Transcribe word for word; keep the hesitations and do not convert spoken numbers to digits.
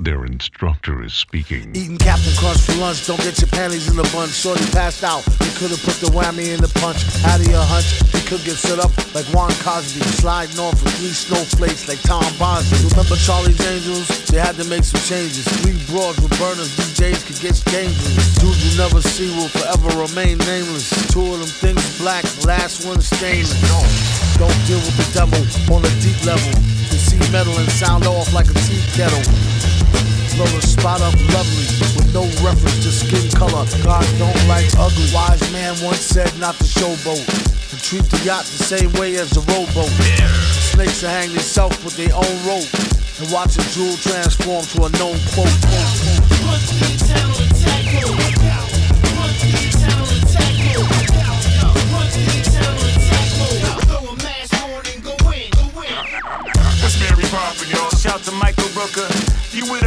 Their instructor is speaking. Eating Captain Crunch for lunch, don't get your panties in a bunch. Shorty passed out, they could've put the whammy in the punch. Out of your hunch, he could get set up like Juan Cosby, sliding off with three snowflakes like Tom Bosley. Remember Charlie's Angels? They had to make some changes. Three broads with burners, D Js could get dangerous. Dudes you never see will forever remain nameless. Two of them things black, the last one stainless. Don't deal with the devil on a deep level. You see metal and sound off like a tea kettle. Blow the spot up lovely, with no reference to skin color. God don't like ugly. Wise man once said not to showboat, and treat the yacht the same way as the rowboat. Snakes will hang themselves with their own rope, and watch a jewel transform to a known quote. What's Mary Poppin', y'all? Shout to Michael Rooker. You with